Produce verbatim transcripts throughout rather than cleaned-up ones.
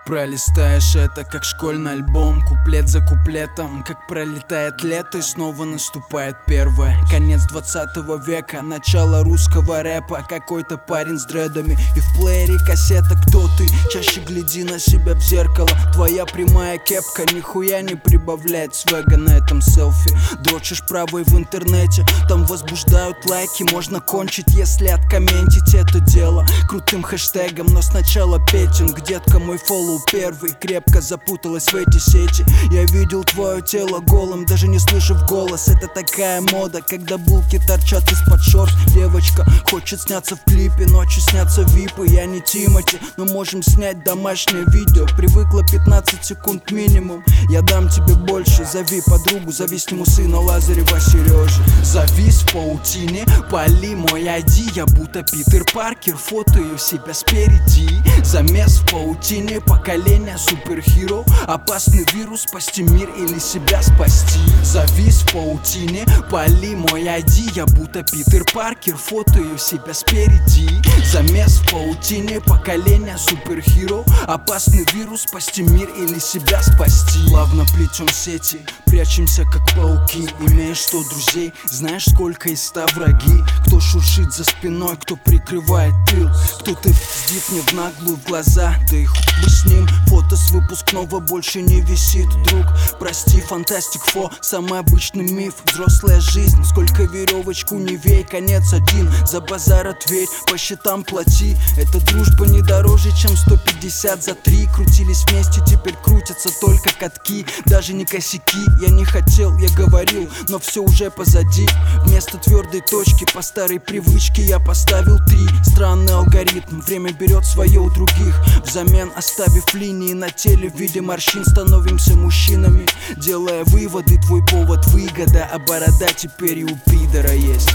Пролистаешь это, как школьный альбом, куплет за куплетом, как пролетает лето и снова наступает первое. Конец двадцатого века, начало русского рэпа. Какой-то парень с дредами и в плеере кассета. Кто ты? Чаще гляди на себя в зеркало. Твоя прямая кепка нихуя не прибавляет свега на этом селфи. Дрочишь правой в интернете, там возбуждают лайки. Можно кончить, если откомментить это дело крутым хэштегом. Но сначала петинг, детка, мой фоллоу первый. Крепко запуталась в эти сети. Я видел твое тело голым, даже не слышав голос. Это такая мода, когда булки торчат из-под шорт. Девочка хочет сняться в клипе, ночью снятся випы. Я не Тимати, но можем снять домашнее видео. Привыкла пятнадцать секунд минимум. Я дам тебе больше, зови подругу, зови сниму сына Лазарева Сережи. Завис в паутине, пали мой ай ди. Я будто Питер Паркер, фотою себя спереди. Замес в паутине, поколение суперхиро. Опасный вирус, спасти мир или себя спасти. Завис в паутине, пали мой ай ди. Я будто Питер Паркер, фотою себя спереди. Замес в паутине, поколение суперхиро. Опасный вирус, спасти мир или себя спасти. Плавно плетем сети, прячемся как пауки. Имеешь сто друзей, знаешь сколько из ста враги. Кто шуршит за спиной, кто прикрывает тыл. Кто-то вздит мне в наглую в глаза, да и хуй бы с ним. Фото с выпускного больше не висит, друг. Прости, фантастик фо, самый обычный миф. Взрослая жизнь, сколько веревочку не вей. Конец один, за базар ответь, по счетам плати. Эта дружба не дороже, чем сто пятьдесят за три. Крутились вместе, теперь крутятся только катки. Даже не косяки, я не хотел, я говорил, но все уже позади. Вместо твердой точки по старой привычке я поставил три. Странный алгоритм, время берет свое у других. Взамен оставив линии на теле в виде морщин, становимся мужчинами, делая выводы. Твой повод выгода, а борода теперь и у пидора есть.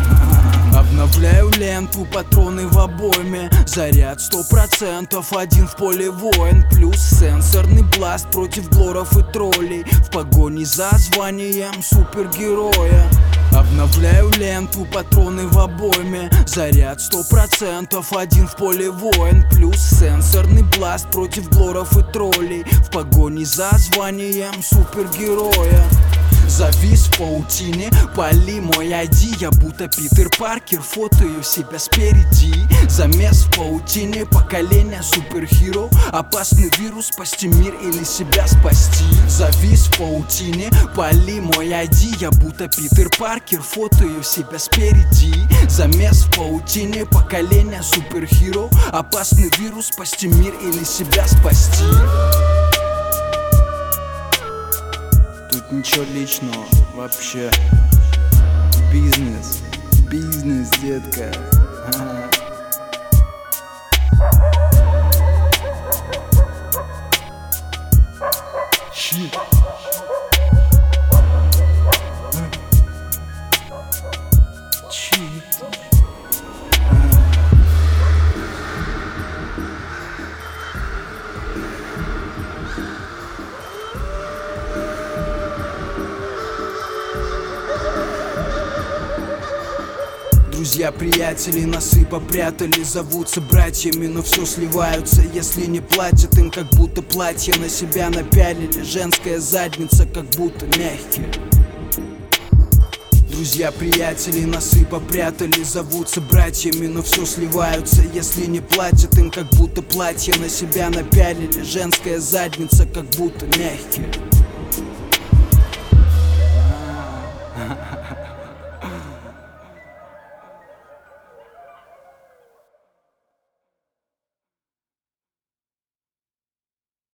Обновляю ленту, патроны в обойме. Заряд сто процентов, один в поле воин. Плюс сенсорный бласт против блоров и троллей. В погоне за званием супергероя. Обновляю ленту, патроны в обойме. Заряд сто процентов, один в поле воин. Плюс сенсорный бласт против блоров и троллей. В погоне за званием супергероя. Завис в паутине, пали мой ай ди. Я будто Питер Паркер, фотою себя спереди. Замес в паутине, поколение суперхиро. Опасный вирус, спасти мир или себя спасти. Завис в паутине, пали мой ай ди. Я будто Питер Паркер, фотою себя спереди. Замес в паутине, поколение суперхиро. Опасный вирус, спасти мир или себя спасти. Тут ничего личного, вообще. Бизнес, бизнес, детка. Щит. Щит. Друзья, приятели, носы попрятали, зовутся братьями, но все сливаются, если не платят им, как будто платье на себя напялили. Женская задница, как будто мягкие. Друзья, приятели, носы попрятали, зовутся братьями, но все сливаются, если не платят им, как будто платье на себя напялили. Женская задница, как будто мягкие.